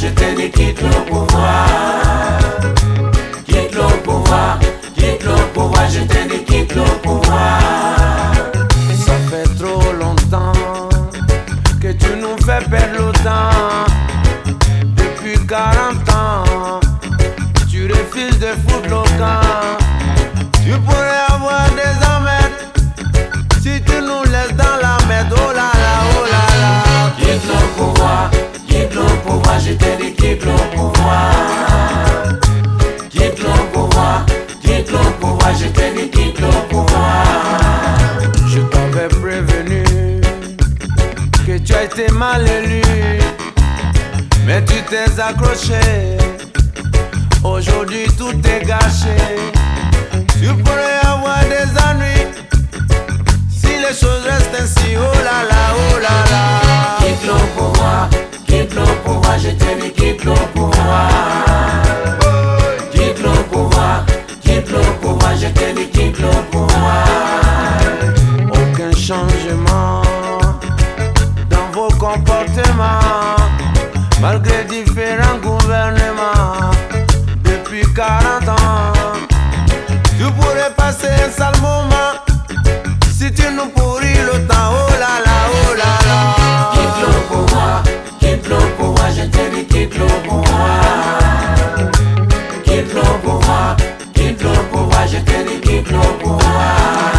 je te dis quitte le pouvoir. Quitte le pouvoir, quitte le pouvoir, je te dis quitte le pouvoir. Ça fait trop longtemps que tu nous fais perdre le temps. Depuis 40 ans, tu refuses de foutre le camp. Tu pourrais avoir des emmerdes si tu nous laisses dans la merde. Oh là là, oh là là. Quitte le pouvoir, je te dis quitte le pouvoir. Quitte le pouvoir, je te dis quitte le pouvoir. Je t'avais prévenu que tu as été mal élu, mais tu t'es accroché. Aujourd'hui tout est gâché. Tu pourrais avoir des ennuis si les choses restent ainsi. Oh là là, oh là là. Quitte le pouvoir, je te dis quitte le pouvoir. Quitte le pouvoir, je te dis quitte le pouvoir. Aucun changement dans vos comportements, malgré différents gouvernements. Depuis 40 ans, tu pourrais passer un sale moment si tu nous pourris le temps. Oh là là, oh là là. Quitte le pouvoir, je te dis quitte le pouvoir. Quitte le pouvoir, je te dis quitte le pouvoir.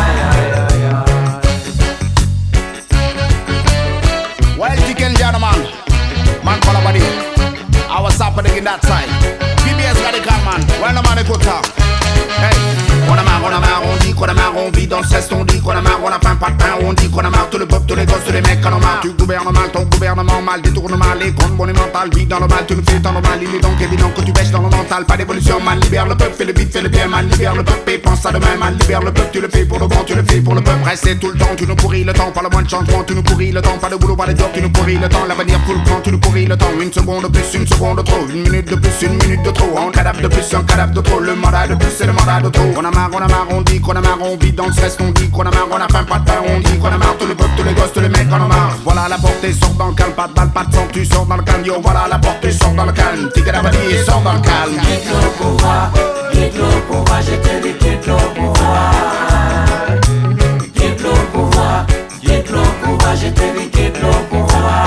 Well, chicken gentlemen, man call a body. I was happening in that side. PBS radical man, well the man a good talk. Hey, on a marre, on dit qu'on a marre, on vit dans le stress, on dit qu'on a marre, on a faim, pas de pain, on dit qu'on a marre, tout le peuple, tous les gosses, tous les mecs en ont marre. Tu gouvernes mal, ton gouvernement mal, détourne mal, les comptes monumentales, vit dans le mal, tu nous fais tant mal, il est donc évident que tu bêches dans le mental, pas d'évolution, man, libère le peuple, fais le vite, fais le bien, man, libère le peuple, et pense à demain, man, libère le peuple, tu le fais pour le bon, tu le fais pour le peuple, restez tout le temps, tu nous pourris le temps, pas le moins de changement, tu nous pourris le temps, pas de boulot, pas de job, tu nous pourris le temps, l'avenir full camp, tu nous pourris le temps, une seconde de plus, une seconde de trop, une minute de plus, une minute de trop, un cadavre de plus, un cadavre de trop, le mandat de plus, c'est le mandat de trop, on a marre, on dit qu'on a marre, on vit dans le stress, on dit qu'on a marre, on a faim, pas de pain, on dit qu'on a marre, tout le peuple, tous les gosses, tous les mecs en ont marre. Voilà la portée, sort dans le calme, pas de balle, pas de sang, tu sors dans le calme, yo, voilà la portée, sort dans le calme, tigre à balayer, sort dans le calme. Quitte le pouvoir, je te dis quitte le pouvoir. Quitte le pouvoir, je te dis quitte le pouvoir.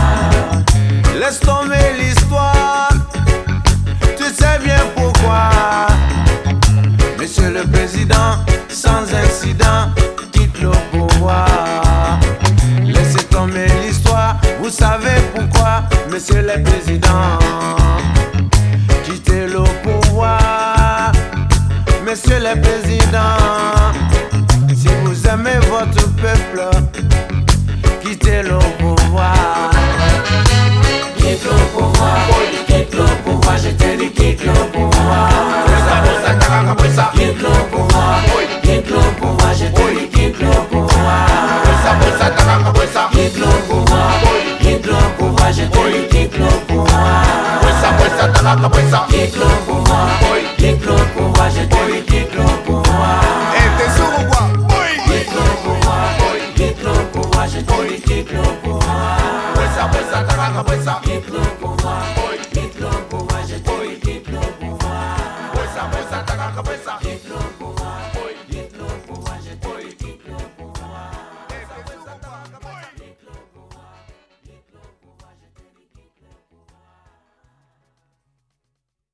Laisse tomber l'histoire, tu sais bien pourquoi. Monsieur le Président, sans incident, quitte le pouvoir. Laissez tomber l'histoire, vous savez pourquoi. Monsieur le Président, quittez le pouvoir. Monsieur le Président, si vous aimez votre peuple, quittez le pouvoir. Quitte le pouvoir, je te dis quitte le pouvoir. Quitte le pouvoir, je te dis quitte le pouvoir. Quitte le pouvoir, je te dis quitte le pouvoir. Quitte le pouvoir, je te dis quitte le pouvoir. T'es sourd ou quoi? Quitte le pouvoir, je te dis quitte le pouvoir. Quitte le